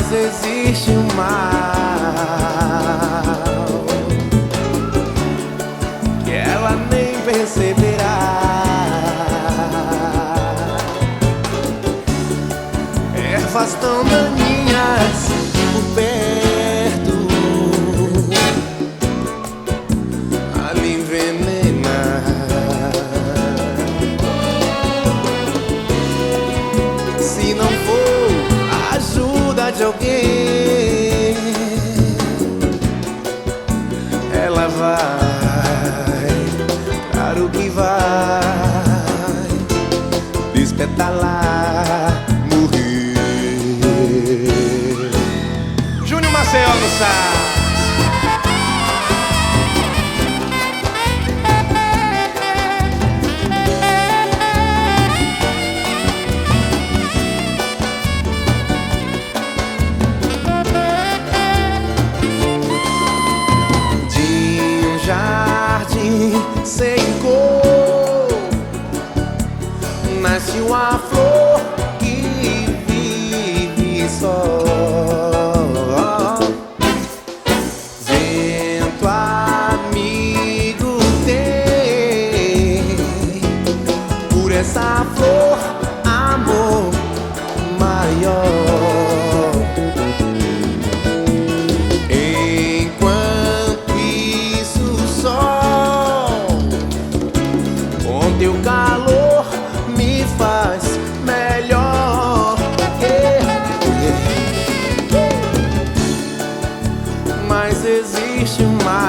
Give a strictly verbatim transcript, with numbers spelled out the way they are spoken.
mas existe um mal que ela nem perceberá. Ervas tão daninhas por perto ali envenena. Se não for a ajuda de alguém, ela vai, claro que vai despetalar, morrer. Júnior Maceió no sax. Sem cor nasce uma flor que vive só. Vento amigo tem por essa flor amor maior. Teu calor me faz melhor, yeah. Mas existe um mal